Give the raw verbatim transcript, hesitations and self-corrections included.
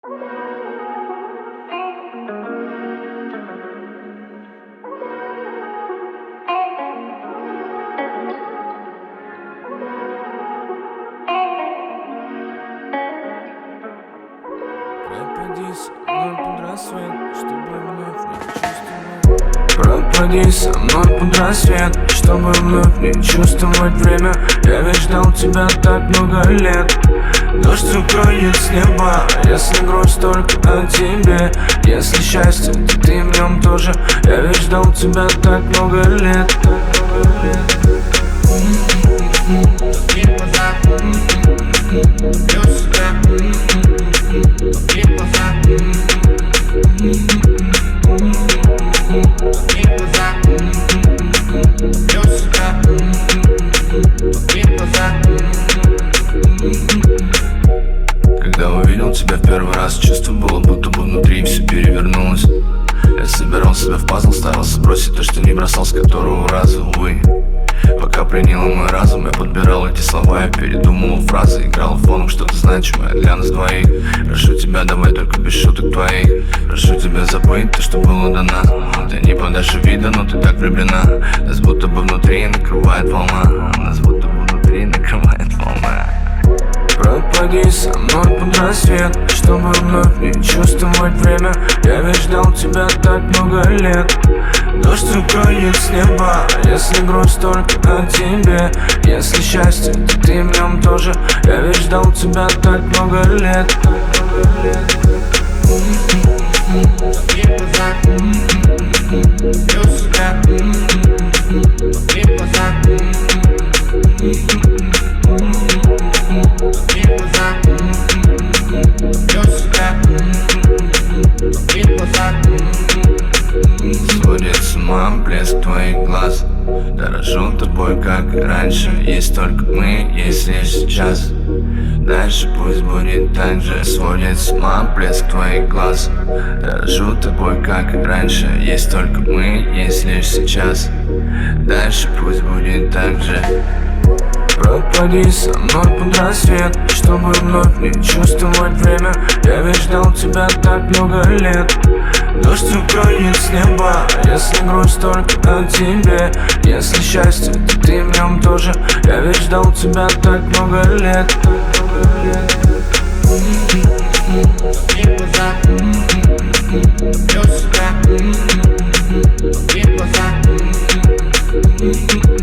Пропади со мной под рассвет, чтобы вновь не чувствовать. Пропади со мной под рассвет, чтобы вновь не чувствовать время. Я ведь ждал тебя так много лет. Дождь укроет с неба, если грусть только о тебе. Если счастье, то ты в нем тоже. Я ведь ждал тебя так много лет, так много лет. Когда увидел тебя в первый раз, чувство было, будто бы внутри все перевернулось. Я собирал себя в пазл, старался бросить то, что не бросал, с которого раза, увы. Пока принял мой разум, я подбирал эти слова, я передумывал фразы, играл фоном что-то значимое для нас двоих. Прошу тебя, давай только без шуток твоих. Прошу тебя забыть то, что было до нас. Ты не подашь вида, но ты так влюблена. Нас будто бы внутри накрывает волна. Нас будто бы внутри накрывает волна. Пропади со мной под рассвет, чтобы вновь не чувствовать время. Я ведь ждал тебя так много лет. Дождь укроет с неба, если грусть только о тебе. Если счастье, то ты в нем тоже. Я ведь ждал тебя так много лет, так много лет. Сводит с ума блеск твоих глаз. Дорожу тобой, как и раньше. Есть только мы, есть лишь сейчас. Дальше пусть будет так же. Сводит с ума блеск твоих глаз. Дорожу тобой, как и раньше. Есть только мы, есть лишь сейчас. Дальше пусть будет так же. Пропади со мной под рассвет, чтобы вновь не чувствовать время. Я ведь ждал тебя так много лет. Дождь укроет с неба, если грусть только о тебе. Если счастье, то ты в нем тоже. Я ведь ждал тебя так много лет, так много лет. Глаза, глаза,